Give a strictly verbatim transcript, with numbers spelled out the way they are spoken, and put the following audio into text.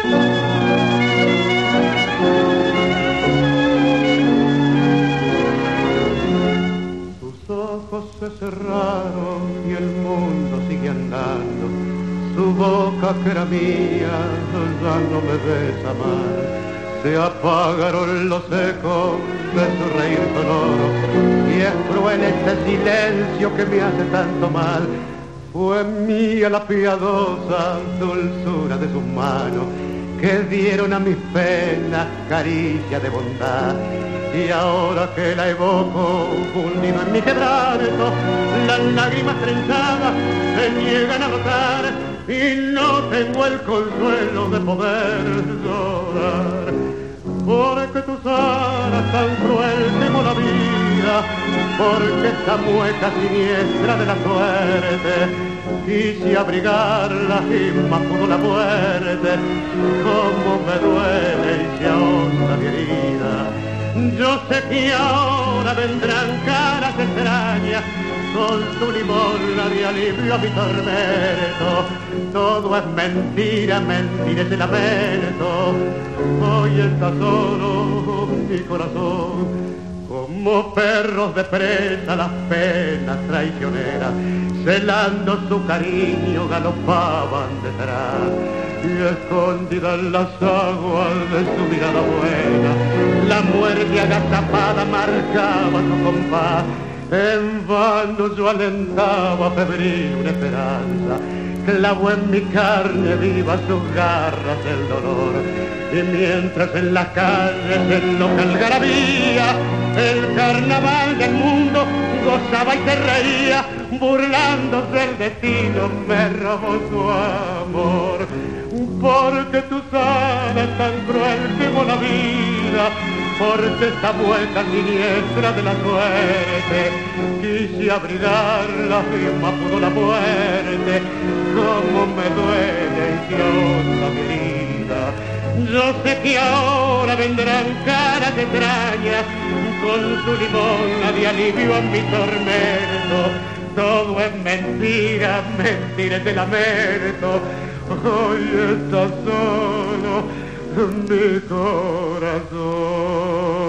Se cerraron y el mundo sigue andando. Su boca que era mía ya no me besa más. Se apagaron los ecos de su reír sonoro y es cruel este silencio que me hace tanto mal. Fue mía la piadosa dulzura de sus manos que dieron a mis penas caricia de bondad. Y ahora que la evoco, hundido en mi quebranto, las lágrimas trenzadas se niegan a brotar y no tengo el consuelo de poder llorar. Porque tus alas tan cruel como la vida, porque esta mueca siniestra de la suerte, quise abrigarla y más pudo la muerte, como me duele y se ahonda mi herida. Yo sé que ahora vendrán caras extrañas con su limosna de alivio a mi tormento. Todo es mentira, mentira es el lamento. Hoy está solo mi corazón, como perros de presa las penas traicioneras, celando su cariño galopaban detrás. Y escondida en las aguas de su mirada buena, la muerte agazapada marcaba su compás. En vano yo alentaba febril una esperanza, clavó en mi carne viva sus garras del dolor. Y mientras en las calles en loca algarabía, el carnaval del mundo gozaba y se reía, burlándose del destino me robó su amor. Porque tú sabes tan cruel como la vida, porque esta vuelta siniestra de la suerte, quise abrigarla y más pudo la muerte, como me duele y se ahonda mi herida. Yo sé que ahora vendrán caras extrañas con su limosna de alivio a mi tormento. Todo es mentira, mentira es de lamento. Hoy está solo mi corazón.